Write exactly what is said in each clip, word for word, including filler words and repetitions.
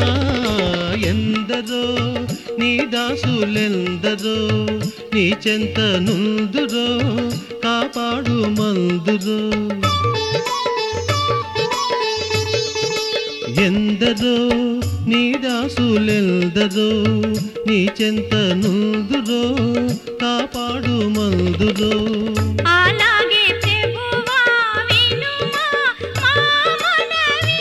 ఎందరో నీ దాసులెందరో నీ చెంత నుందురో కాపాడు మందురో ఎందరో నీ దాసులెందరో నీ చెంత నుందురో కాపాడు మందురో అలాగే ప్రభువా వినుమా మా మనవి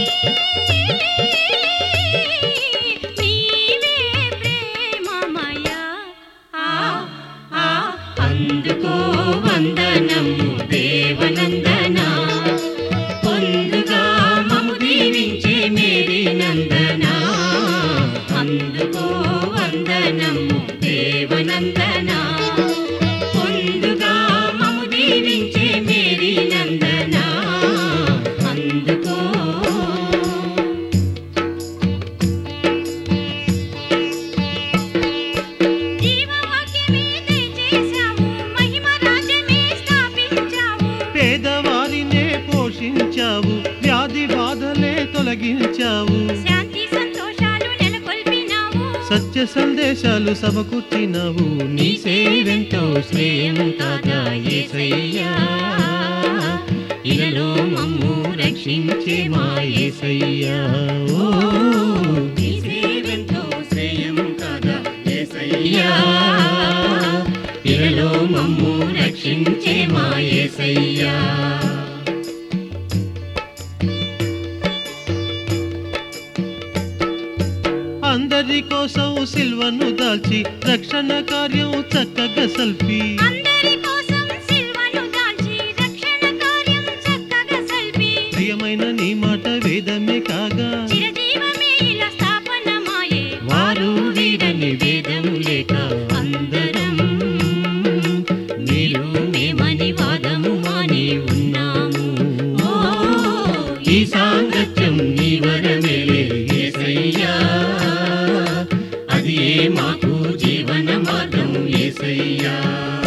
నీవే ప్రేమమయ ఆ ఆ అందుకో వందనము దేవనందనా పొందుగా మము దీవించే మేరీ నందనా అందుకో వందనము దేవనందనా పొందుగా మము దీవించే మేరీ నందనా అందుకో జీవవాక్యమే దయచేశావు మహిమ రాజ్యమే స్థాపించావు పేదవారినే పోషించావు వ్యాధి బాధలే తొలగించావు శాంతి సంతోషాలు నెలకొల్పినావు సత్య సందేశాలు సమకూర్చినావు నీ సేవెంతో శ్రేయం కాదా యేసయ్యా ఇలలో మమ్ము రక్షించే మా యేసయ్యా ఓ నీ సేవెంతో శ్రేయం కాదా యేసయ్యా ఇలలో మమ్ము రక్షించే మా యేసయ్యా అందరి కోసం సిల్వను దాల్చి రక్షణ కార్యం చక్కగా సల్పి అందరి కోసం సిల్వను దాల్చి రక్షణ కార్యం చక్కగా సల్పి ప్రియమైన నీ మాట వేదమే కాగా చిరజీవమే ఇలా స్థాపనమాయే వారు వీడని వేదము లేక అందరం నీలో మేమని వాదము మాని ఉన్నాము ఓ ఈ సాంగత్యం నీ వరమేలే యేసయ్యా అది ఏ మాకు జీవన మార్గం యేసయ్యా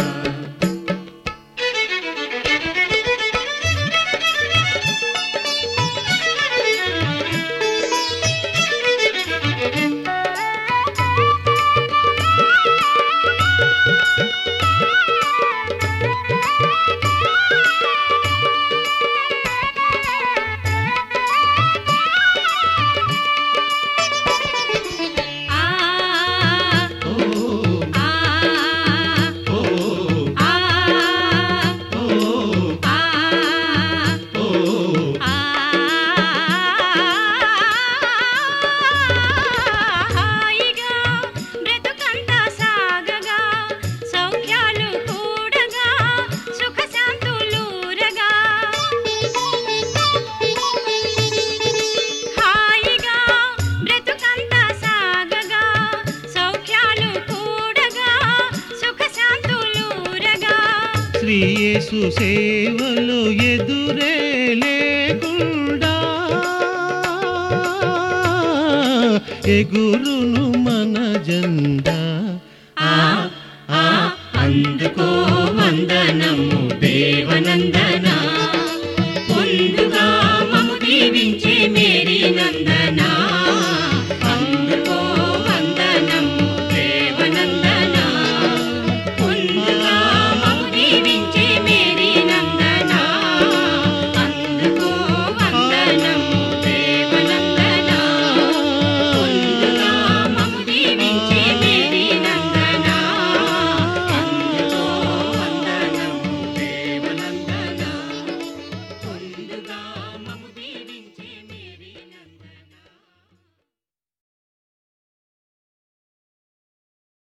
ఆ ఓ ఆ ఓ ఆ ఓ ఆ ఓ హాయిగా బ్రతుకంతా సాగగా సౌఖ్యాలు కూడగా సుఖ శాంతులూరగా హాయిగా బ్రతుకంతా సాగగా సౌఖ్యాలు కూడగా సుఖ శాంతులూరగా శ్రీ యేసు సేవలో ఎదురే లేకుండా ఎగురును మన జన్మ